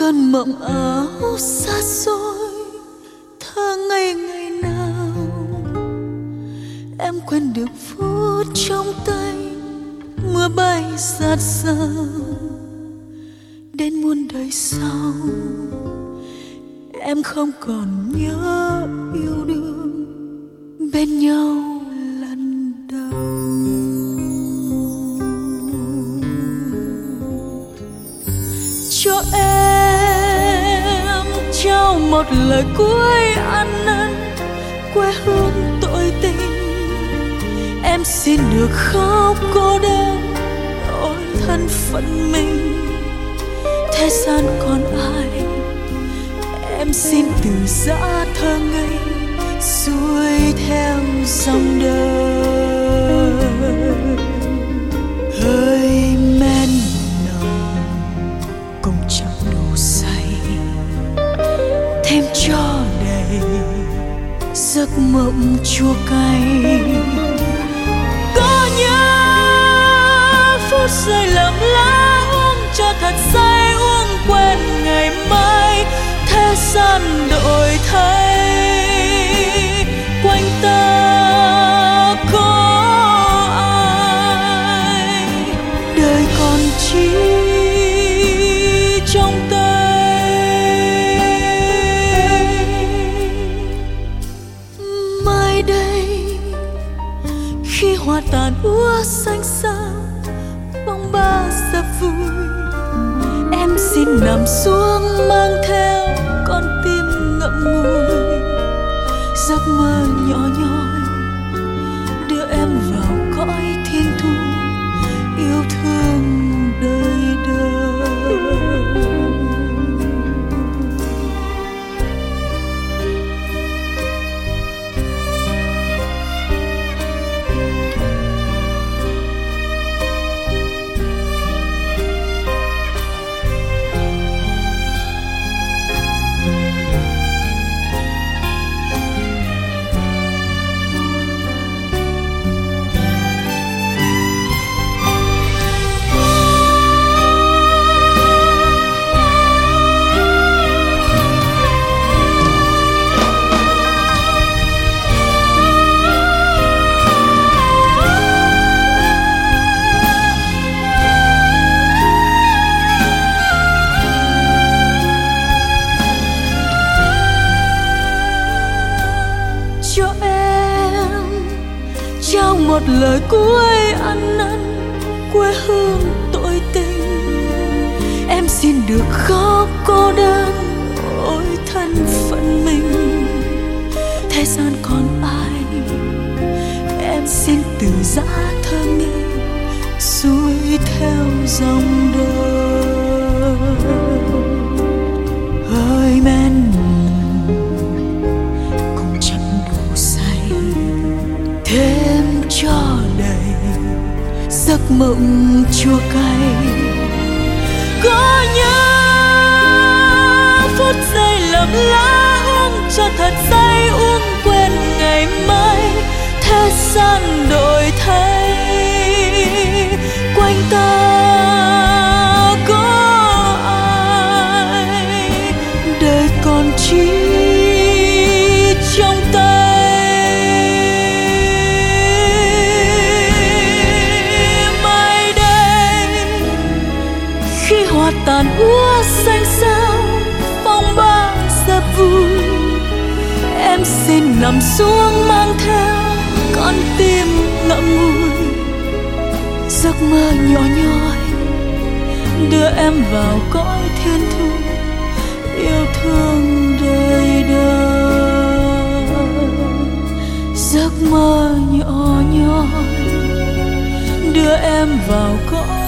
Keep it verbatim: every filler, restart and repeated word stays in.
cơn mộng ảo xa xôi thơ ngây ngày nào. Em quên được phút trong tay mưa bay rạt rào. Đến muôn đời sau em không còn nhớ yêu đương bên nhau lần đầu. Cho em trao một lời cuối ăn năn quê hương tội tình. Em xin được khóc cô đơn ôi thân phận mình. Thế gian còn ai em xin từ giã thơ ngây xuôi theo dòng đời. Hơi men nồng cùng chẳng đủ say, thêm cho đầy giấc mộng chua cay. Có nhớ phút giây lầm lỡ uống cho thật say, uống quên ngày mai. Thế gian đổi thay quanh ta có ai, đời còn chỉ trong tay. Mai đây khi hoa tàn úa xanh xa bóng ba giờ vui, em xin nằm xuống mang theo con tim ngậm ngùi. Giấc mơ nhỏ nhoi đưa em vào cõi thiên thu yêu thương đời đời. Một lời cuối ăn năn quê hương tội tình. Em xin được khóc cô đơn ôi thân phận mình. Thế gian còn ai em xin từ giã thơ ngây xuôi theo dòng đời. Hơi men cũng chẳng đủ say, thêm cho đầy giấc mộng chua cay. Có nhớ phút giây lầm lỡ uống cho thật say, uống quên ngày mai. Thế gian đổi thay quanh ta có ai, đời còn chỉ trong tay. Tàn úa xanh xao phong ba giờ vui, em xin nằm xuống mang theo con tim ngậm ngùi. Giấc mơ nhỏ nhoi đưa em vào cõi thiên thu yêu thương đời đời. Giấc mơ nhỏ nhoi đưa em vào cõi